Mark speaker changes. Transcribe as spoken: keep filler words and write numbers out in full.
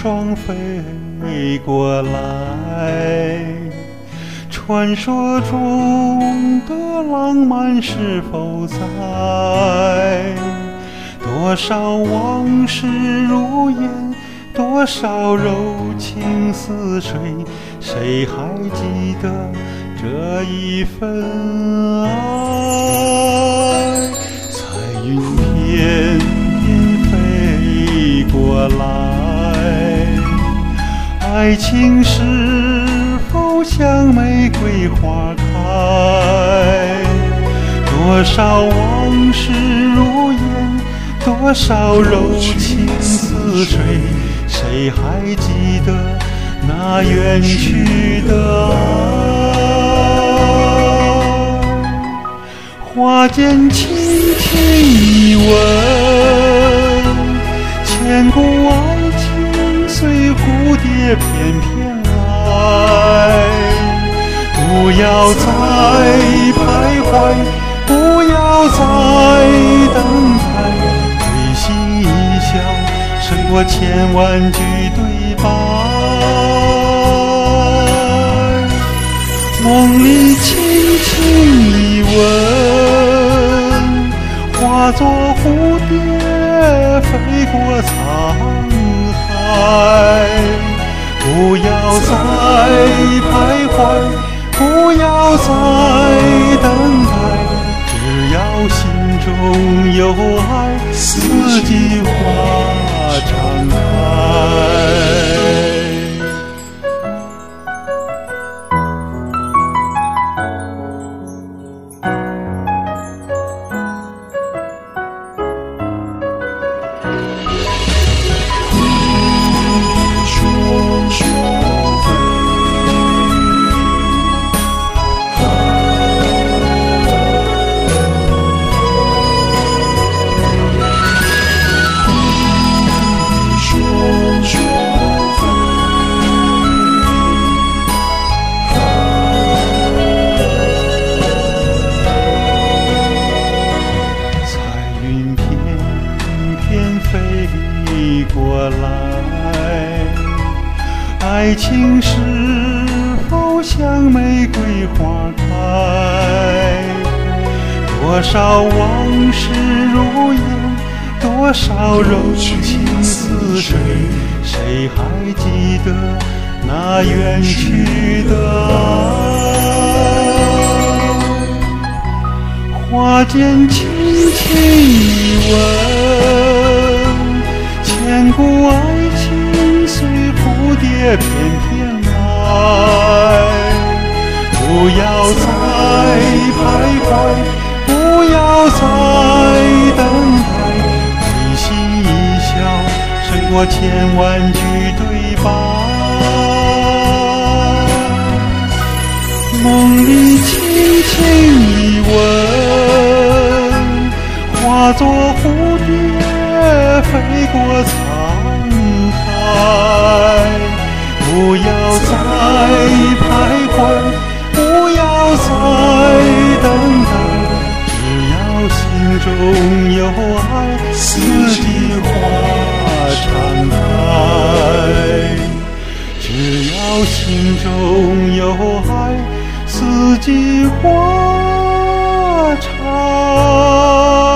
Speaker 1: 双飞过来。传说中的浪漫是否在？多少往事如烟，多少柔情似水，谁还记得这一份爱？彩云片片飞过来，爱情是否像玫瑰花开？多少往事如烟，多少柔情似水，谁还记得那远去的爱？花间轻轻一吻，千古爱情随蝴蝶翩翩来。不要再徘徊，不要再等待，会心一笑胜过千万句对白。梦里轻轻一吻，化作蝴蝶飞过沧海。不要再徘徊，不要再等待，只要心中有爱，四季花常开。飞过来，爱情是否像玫瑰花开？多少往事如烟，多少柔情似水，谁还记得那远去的爱？花间轻轻一吻，千古爱情随蝴蝶翩翩来。不要再徘徊，不要再等待，会心一笑胜过千万句对白。梦里轻轻一吻，化作蝴蝶飞过沧海。不要再徘徊，不要再等待，只要心中有爱，四季花常开。只要心中有爱，四季花常